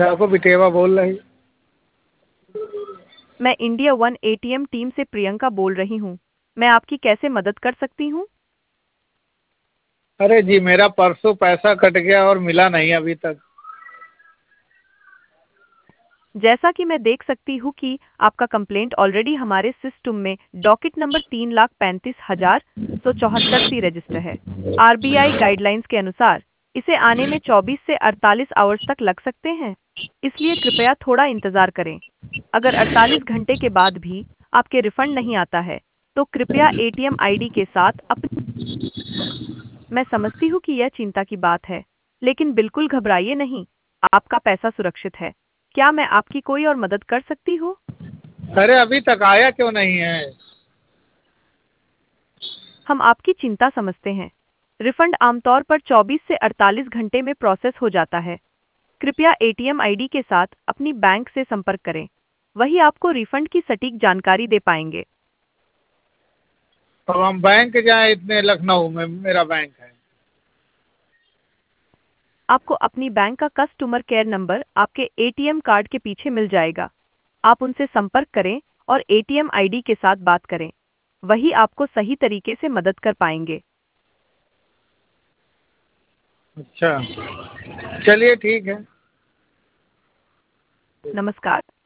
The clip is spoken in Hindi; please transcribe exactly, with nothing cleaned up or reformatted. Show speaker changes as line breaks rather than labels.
देखो बिटेवा बोल रही।
मैं इंडिया वन एटीएम टीम से प्रियंका बोल रही हूँ। मैं आपकी कैसे मदद कर सकती हूँ?
अरे जी, मेरा परसों पैसा कट गया और मिला नहीं अभी तक।
जैसा कि मैं देख सकती हूँ कि आपका कंप्लेंट ऑलरेडी हमारे सिस्टम में डॉकेट नंबर तीन लाख पैंतीस हजार सौ चौहत्तर सी रजिस्टर है। आरबीआई गाइडलाइंस के अनुसार इसे आने में चौबीस से अड़तालीस आवर्स तक लग सकते हैं, इसलिए कृपया थोड़ा इंतजार करें। अगर अड़तालीस घंटे के बाद भी आपके रिफंड नहीं आता है, तो कृपया एटीएम आईडी के साथ अपनी। मैं समझती हूँ कि यह चिंता की बात है, लेकिन बिल्कुल घबराइए नहीं, आपका पैसा सुरक्षित है। क्या मैं आपकी कोई और मदद कर सकती हूँ?
अरे अभी तक आया क्यों नहीं है?
हम आपकी चिंता समझते हैं। रिफंड आमतौर पर चौबीस से अड़तालीस घंटे में प्रोसेस हो जाता है। कृपया एटीएम आईडी के साथ अपनी बैंक से संपर्क करें। वही आपको रिफंड की सटीक जानकारी दे पाएंगे।
तो हम बैंक जाएं? इतने लखनऊ में मेरा बैंक है।
आपको अपनी बैंक का कस्टमर केयर नंबर आपके एटीएम कार्ड के पीछे मिल जाएगा। आप उनसे संपर्क करें और एटीएम आईडी के साथ बात करें। वही आपको सही तरीके से मदद कर पाएंगे।
अच्छा, चलिए ठीक है।
नमस्कार।